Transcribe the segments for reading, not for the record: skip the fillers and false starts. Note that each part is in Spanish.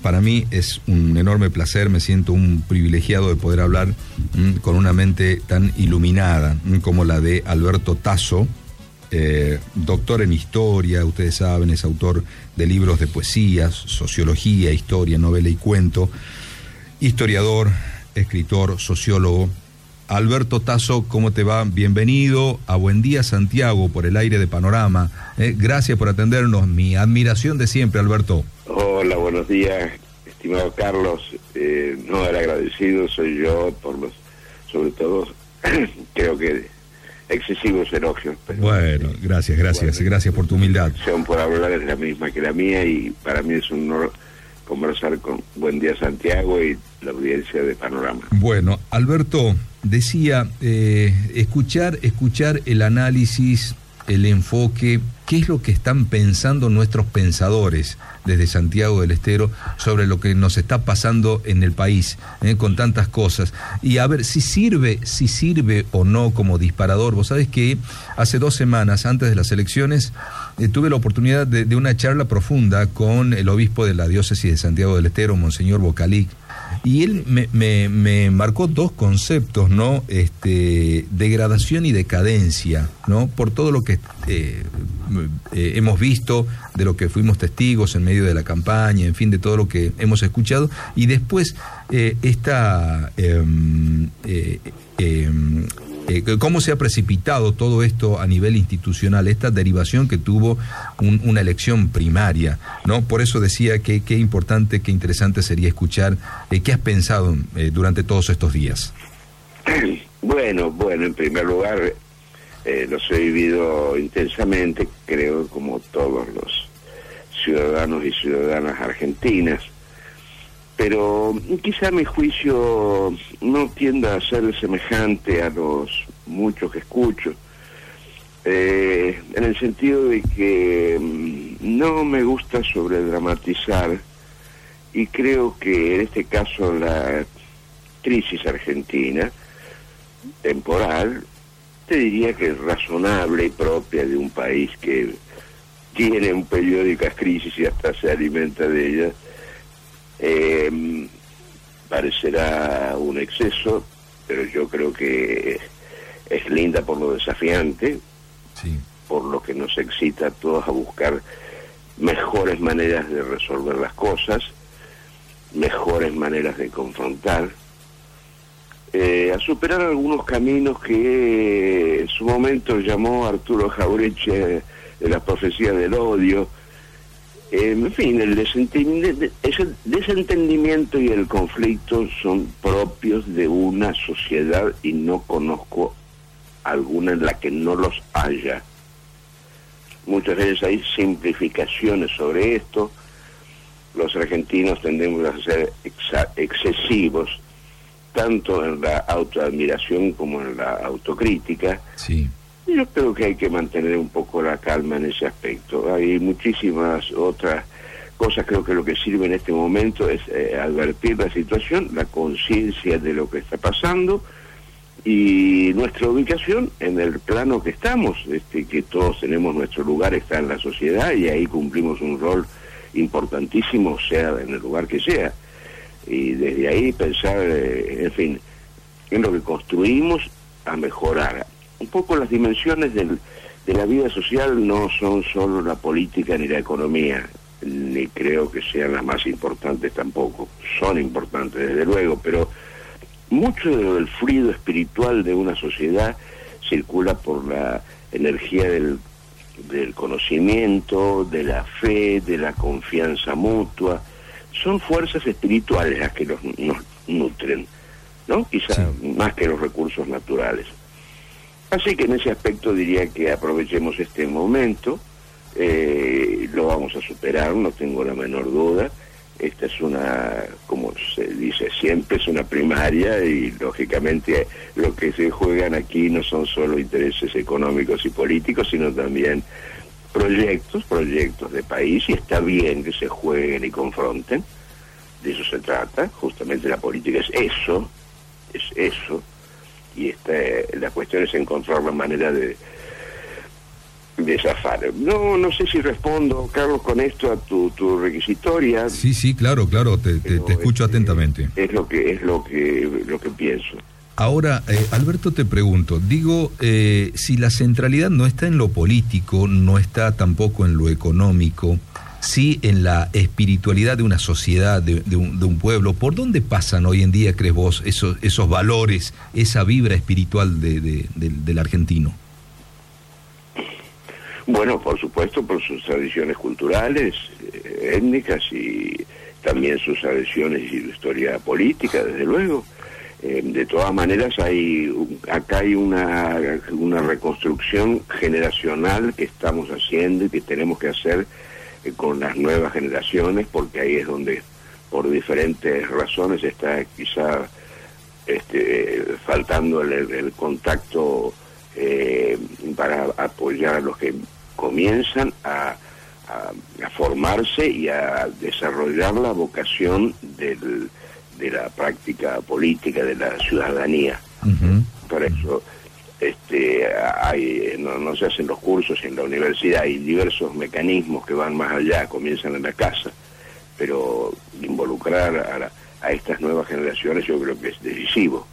Para mí es un enorme placer, me siento un privilegiado de poder hablar con una mente tan iluminada como la de Alberto Tasso, doctor en historia, ustedes saben, es autor de libros de poesías, sociología, historia, novela y cuento, historiador, escritor, sociólogo. Alberto Tasso, ¿cómo te va? Bienvenido a Buen Día Santiago por el aire de Panorama. Gracias por atendernos, mi admiración de siempre, Alberto. Hola, buenos días, estimado Carlos. No, el agradecido soy yo por los, sobre todo, creo que excesivos elogios. Pero, bueno, gracias por tu humildad. Por hablar es la misma que la mía y para mí es un honor conversar con Buen Día Santiago y la audiencia de Panorama. Bueno, Alberto, decía, escuchar el análisis, el enfoque, qué es lo que están pensando nuestros pensadores desde Santiago del Estero sobre lo que nos está pasando en el país, con tantas cosas, y a ver si sirve o no como disparador. Vos sabés que hace 2 semanas, antes de las elecciones, tuve la oportunidad de una charla profunda con el obispo de la diócesis de Santiago del Estero, Monseñor Bocalic, y él me marcó 2 conceptos, ¿no? Degradación y decadencia, ¿no? Por todo lo que hemos visto, de lo que fuimos testigos en medio de la campaña, en fin, de todo lo que hemos escuchado, y después cómo se ha precipitado todo esto a nivel institucional, esta derivación que tuvo una elección primaria, ¿no? Por eso decía que qué importante, qué interesante sería escuchar qué has pensado durante todos estos días. Bueno, en primer lugar, los he vivido intensamente, creo, como todos los ciudadanos y ciudadanas argentinas, pero quizá mi juicio no tienda a ser semejante a los muchos que escucho, en el sentido de que no me gusta sobredramatizar, y creo que en este caso la crisis argentina, temporal, te diría que es razonable y propia de un país que tiene periódicas crisis y hasta se alimenta de ellas. Parecerá un exceso, pero yo creo que es linda por lo desafiante, sí, por lo que nos excita a todos a buscar mejores maneras de resolver las cosas, mejores maneras de confrontar, a superar algunos caminos que en su momento llamó Arturo Jauretche de las profecías del odio. En fin, el desentendimiento y el conflicto son propios de una sociedad y no conozco alguna en la que no los haya. Muchas veces hay simplificaciones sobre esto. Los argentinos tendemos a ser excesivos, tanto en la autoadmiración como en la autocrítica. Sí. Yo creo que hay que mantener un poco la calma en ese aspecto. Hay muchísimas otras cosas. Creo que lo que sirve en este momento es advertir la situación, la conciencia de lo que está pasando y nuestra ubicación en el plano que estamos, que todos tenemos nuestro lugar, está en la sociedad y ahí cumplimos un rol importantísimo, sea en el lugar que sea. Y desde ahí pensar, en fin, en lo que construimos a mejorar. Un poco las dimensiones de la vida social no son solo la política ni la economía, ni creo que sean las más importantes tampoco. Son importantes, desde luego, pero mucho del fluido espiritual de una sociedad circula por la energía del conocimiento, de la fe, de la confianza mutua. Son fuerzas espirituales las que nos nutren, ¿no? Quizá sí, más que los recursos naturales. Así que en ese aspecto diría que aprovechemos este momento, lo vamos a superar, no tengo la menor duda. Esta es una, como se dice siempre, es una primaria y lógicamente lo que se juegan aquí no son solo intereses económicos y políticos, sino también proyectos de país, y está bien que se jueguen y confronten. De eso se trata, justamente la política es eso, y la cuestión es encontrar la manera de zafar. No sé si respondo, Carlos, con esto a tu requisitoria. Sí, claro, te escucho atentamente. Es lo que pienso. Ahora, Alberto, te pregunto, si la centralidad no está en lo político, no está tampoco en lo económico, sí en la espiritualidad de una sociedad, de un pueblo, ¿por dónde pasan hoy en día, crees vos, esos valores, esa vibra espiritual del argentino? Bueno, por supuesto, por sus tradiciones culturales, étnicas, y también sus tradiciones y su historia política, desde luego. De todas maneras, acá hay una reconstrucción generacional que estamos haciendo y que tenemos que hacer con las nuevas generaciones, porque ahí es donde, por diferentes razones, está quizá faltando el contacto para apoyar a los que comienzan a formarse y a desarrollar la vocación de la práctica política, de la ciudadanía. Uh-huh. Por eso no se hacen los cursos en la universidad, hay diversos mecanismos que van más allá, comienzan en la casa, pero involucrar a estas nuevas generaciones yo creo que es decisivo.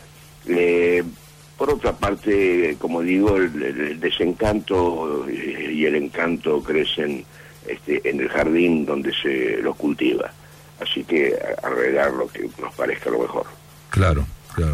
Por otra parte, como digo, el desencanto y el encanto crecen en el jardín donde se los cultiva. Así que arreglar lo que nos parezca lo mejor. Claro.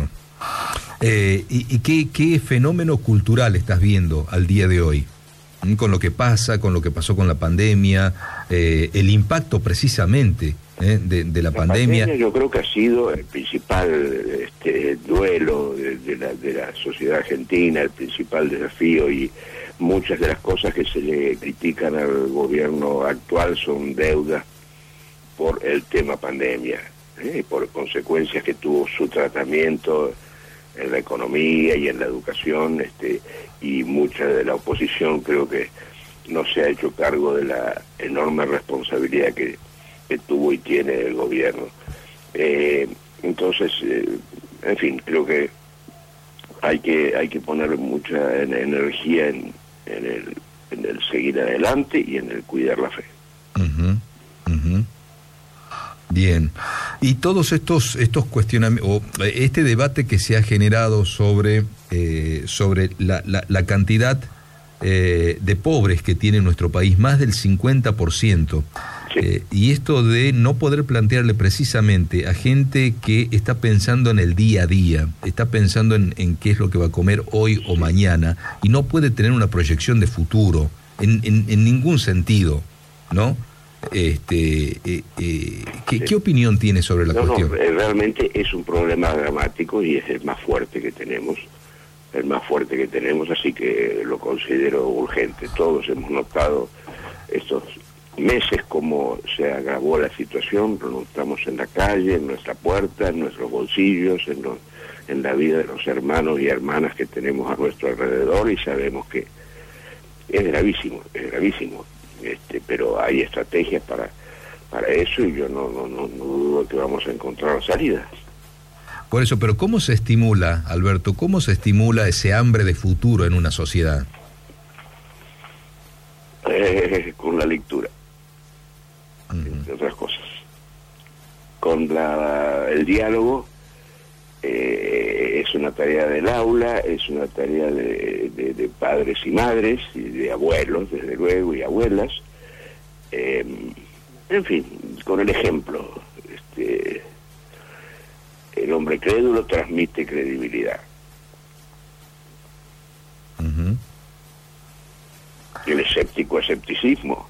¿Y qué fenómeno cultural estás viendo al día de hoy? Con lo que pasa, con lo que pasó con la pandemia, el impacto precisamente de la pandemia. Yo creo que ha sido el principal duelo de la sociedad argentina, el principal desafío, y muchas de las cosas que se le critican al gobierno actual son deudas por el tema pandemia, por consecuencias que tuvo su tratamiento en la economía y en la educación, y mucha de la oposición creo que no se ha hecho cargo de la enorme responsabilidad que tuvo y tiene el gobierno. Entonces, en fin, creo que hay que poner mucha energía en el seguir adelante y en el cuidar la fe. Uh-huh. Bien, y todos estos cuestionamientos, este debate que se ha generado sobre la cantidad de pobres que tiene nuestro país, más del 50%, sí. Y esto de no poder plantearle precisamente a gente que está pensando en el día a día, está pensando en qué es lo que va a comer hoy o mañana, y no puede tener una proyección de futuro en ningún sentido, ¿no? ¿Qué opinión tiene sobre la cuestión? Realmente es un problema dramático y es el más fuerte que tenemos, así que lo considero urgente. Todos hemos notado estos meses cómo se agravó la situación, lo notamos en la calle, en nuestra puerta, en nuestros bolsillos, en la vida de los hermanos y hermanas que tenemos a nuestro alrededor, y sabemos que es gravísimo. Pero hay estrategias para eso, y yo no dudo que vamos a encontrar salidas. Por eso, pero ¿cómo se estimula, Alberto, ese hambre de futuro en una sociedad? Con la lectura, entre otras cosas. Con el diálogo, es una tarea del aula, es una tarea de padres y madres, y de abuelos, desde luego, y abuelas. En fin, con el ejemplo. El hombre crédulo transmite credibilidad. Uh-huh. El escéptico, escepticismo.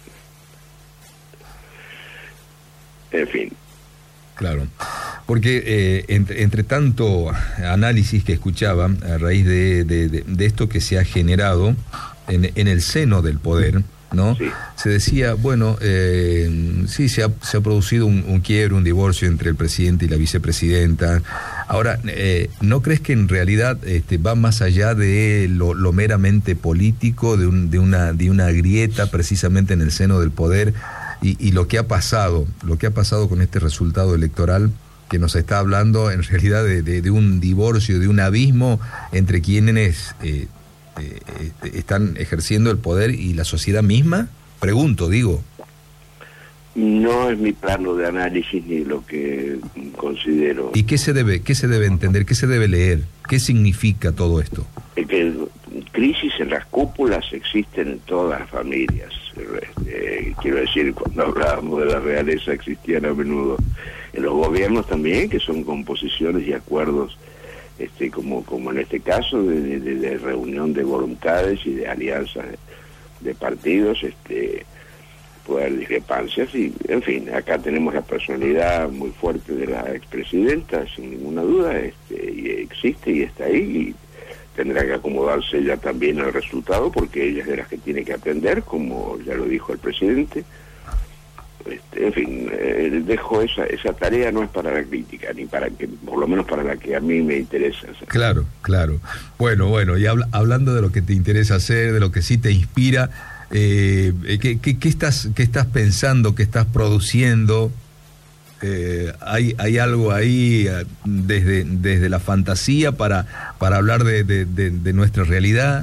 En fin. Claro, porque entre tanto análisis que escuchaba a raíz de esto que se ha generado en el seno del poder, ¿no? Sí. Se decía, bueno, sí, se ha producido un quiebre, un divorcio entre el presidente y la vicepresidenta. Ahora, ¿no crees que en realidad va más allá de lo meramente político, de una grieta precisamente en el seno del poder, y lo que ha pasado con este resultado electoral, que nos está hablando en realidad de un divorcio, de un abismo entre quienes están ejerciendo el poder y la sociedad misma? Pregunto, digo. No es mi plano de análisis ni lo que considero. ¿Y qué se debe entender? ¿Qué se debe leer? ¿Qué significa todo esto? Que crisis en las cúpulas existen en todas las familias. Quiero decir, cuando hablábamos de la realeza existían a menudo en los gobiernos también, que son composiciones y acuerdos, como en este caso, de reunión de voluntades y de alianzas de partidos, puede haber discrepancias y, en fin, acá tenemos la personalidad muy fuerte de la expresidenta, sin ninguna duda, y existe y está ahí, y tendrá que acomodarse ella también al resultado, porque ella es de las que tiene que atender, como ya lo dijo el presidente. En fin, dejo esa tarea, no es para la crítica, ni para que, por lo menos para la que a mí me interesa hacer. Claro. Bueno, y hablando de lo que te interesa hacer, de lo que sí te inspira, ¿qué estás pensando, qué estás produciendo? ¿Hay algo ahí desde la fantasía para hablar de nuestra realidad?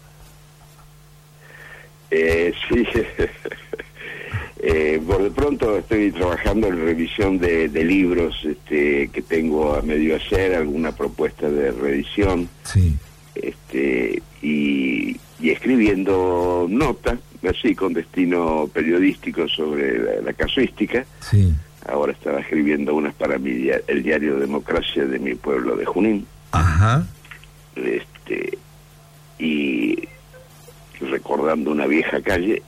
Sí. Por de pronto estoy trabajando en revisión de libros que tengo a medio hacer, alguna propuesta de reedición. Sí. Y escribiendo notas, así con destino periodístico sobre la casuística. Sí. Ahora estaba escribiendo unas para el diario Democracia de mi pueblo de Junín. Ajá. Y recordando una vieja calle,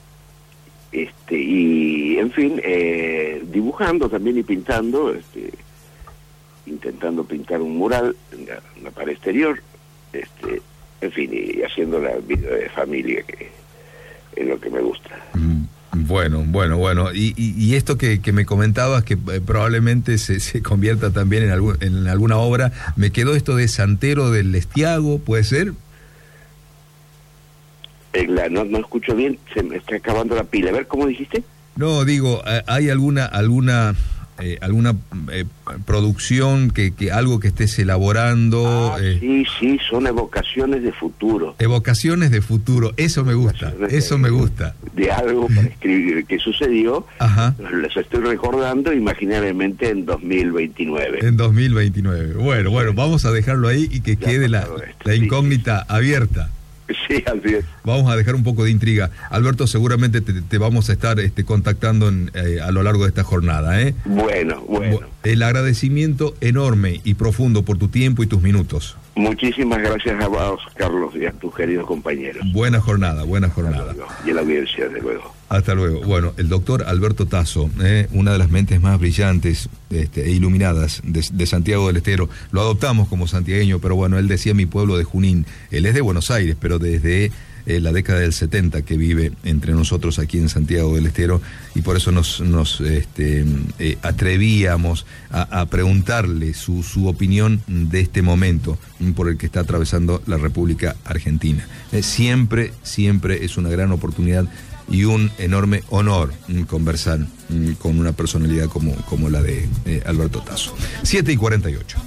y en fin, dibujando también y pintando, intentando pintar un mural en la pared exterior, en fin, y haciendo la vida de familia, que es lo que me gusta. Bueno. Y esto que me comentabas, que probablemente se convierta también en alguna obra, me quedó esto de Santero del Estiago, ¿puede ser? No escucho bien, se me está acabando la pila. A ver, ¿cómo dijiste? No, digo, ¿hay alguna producción, que algo que estés elaborando? Sí, son evocaciones de futuro. Evocaciones de futuro, eso me gusta. De algo para escribir que sucedió. Ajá. Las estoy recordando imaginariamente en 2029. En 2029. Bueno, vamos a dejarlo ahí y que quede la incógnita abierta. Sí, así es. Vamos a dejar un poco de intriga. Alberto, seguramente te vamos a estar contactando a lo largo de esta jornada, ¿eh? Bueno. El agradecimiento enorme y profundo por tu tiempo y tus minutos. Muchísimas gracias a vos, Carlos, y a tus queridos compañeros. Buena jornada. Y a la audiencia, de luego. Hasta luego. Bueno, el doctor Alberto Tasso, una de las mentes más brillantes e iluminadas de Santiago del Estero. Lo adoptamos como santiagueño, pero bueno, él decía mi pueblo de Junín. Él es de Buenos Aires, pero desde la década del 70 que vive entre nosotros aquí en Santiago del Estero, y por eso nos atrevíamos a preguntarle su opinión de este momento por el que está atravesando la República Argentina. Siempre es una gran oportunidad y un enorme honor conversar con una personalidad como la de Alberto Tasso. 7:48.